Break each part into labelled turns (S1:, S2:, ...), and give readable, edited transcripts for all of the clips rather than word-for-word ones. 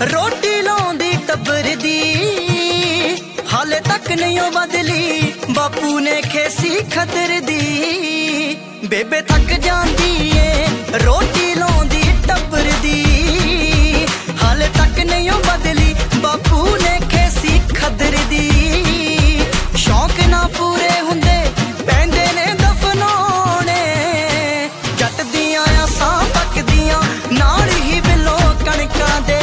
S1: रोटी लाउंदी टब्बर दी हाले तक नहीं बदली बापू ने खेसी खतर दी बेबे थक जांदी है रोटी लाउंदी टब्बर दी हाले तक नहीं बदली बापू ने खेसी खतर दी शौक ना पूरे हुंदे पैंदे ने दफनाने जट दियां आसां पकदियां नाल ही बिलो कणकां दे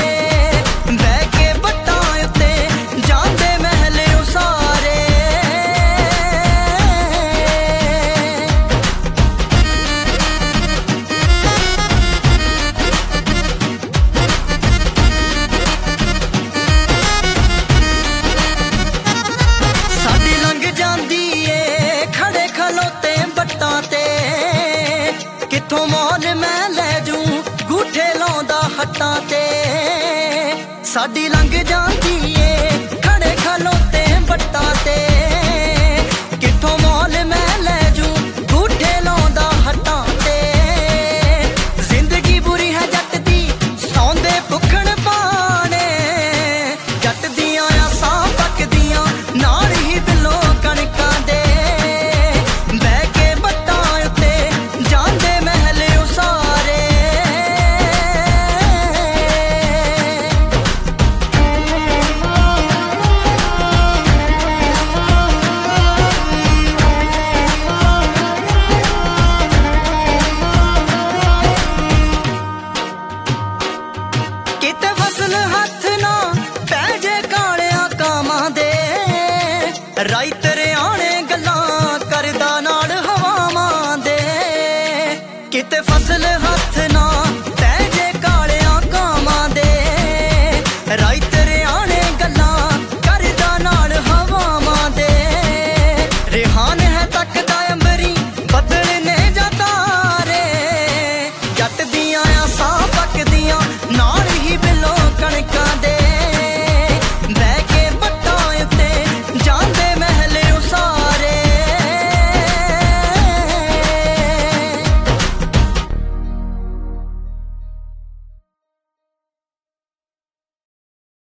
S1: किथों मौल मैं लै जूं गूठे लाउंदा हट्टां ते साडी लंघ जांदी ए खड़े खलोते बट्टां ते किथों मौल मैं लै जूं गूठे लाउंदा हट्टां ते जिंदगी बुरी है जट दी सौंदे भुखण पाने जट दियां आसां पकदियां नाल ही दिलों कणकां दे किते फसल हथ ना पैजे कालिया कामां दे राई तेरे आने गल्लां करदा नाल हवावां दे किते फसल हथ